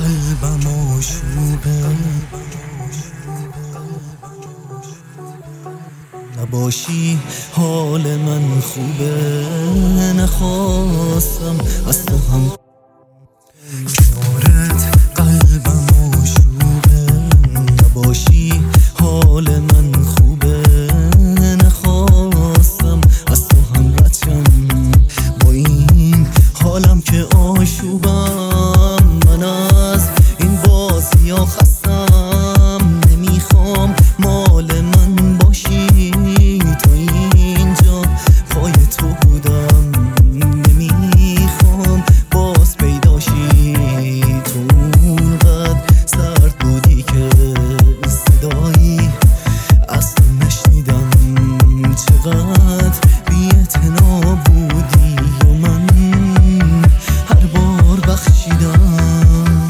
قلبم آشوبه، نباشی حال من خوبه. نخواستم از تو هم کنارت، قلبم آشوبه، نباشی حال من خوبه. نخواستم از تو هم رد با این حالم که آشوبم. من از این بازی ها خستم، نمیخوام مال من باشی. تا اینجا پای تو بودم، نمیخوام باز پیداشی. تو اونقدر سرد بودی که صدایی از تو نشنیدم. چقدر بی‌اعتنا بودی و من هر بار بخشیدم.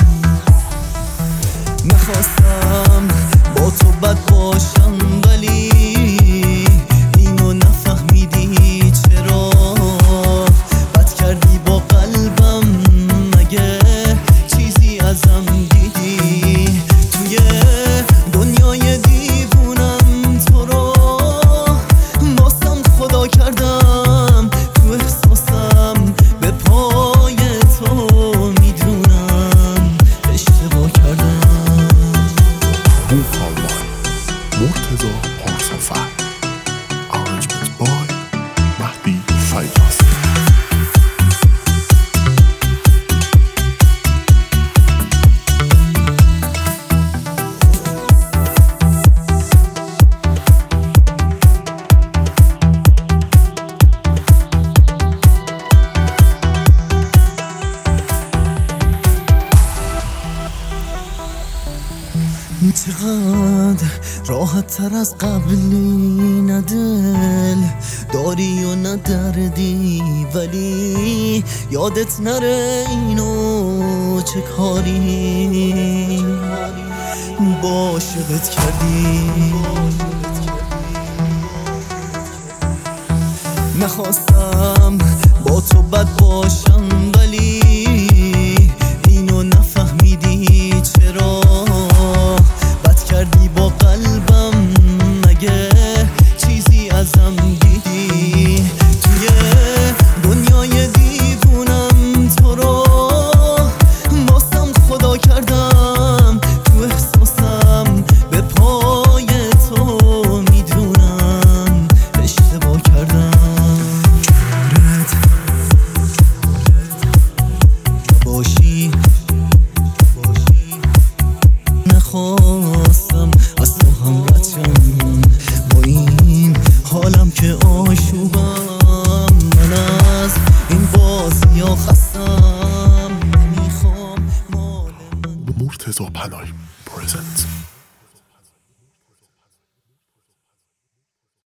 نخواستم با تو بد باشم، ولی اینو نفهمیدی چرا. بد کردی با قلبم، مگه چیزی ازم دیدی؟ توی دنیای دیوونم تو رو بازم خدا کردم. تو احساسم به پای تو میدونم اشتباه کردم. مرتضی پارسانفر، arrangement by مهدی فیاض. چقدر راحت تر از قبلی، نه دل داری و نه دردی. ولی یادت نره اینو چه کاری با عاشقت کردی. نخواستم با تو بد باشم، ولی اینو نفهمیدی چرا. بد کردی با قلبم، مگه چیزی ازم دیدی؟ توی دنیای دیوونم تو رو بازم خدا کردم. تو احساسم به پای تو میدونم اشتباه کردم. باشی نخواستم از تو هم رد شم با این حالم که آشوبم. من از این بازی ها خستم، نمیخوام مال من. مرتضی پناهی presents